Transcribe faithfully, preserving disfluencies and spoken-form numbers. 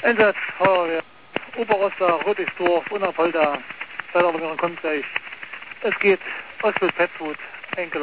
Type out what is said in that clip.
Einsatz, Feuerwehr, Oberoster, Rötigsdorf, Unapolda, Zeitarbeiterin kommt gleich. Es geht Ostbild Petfood, Enkel.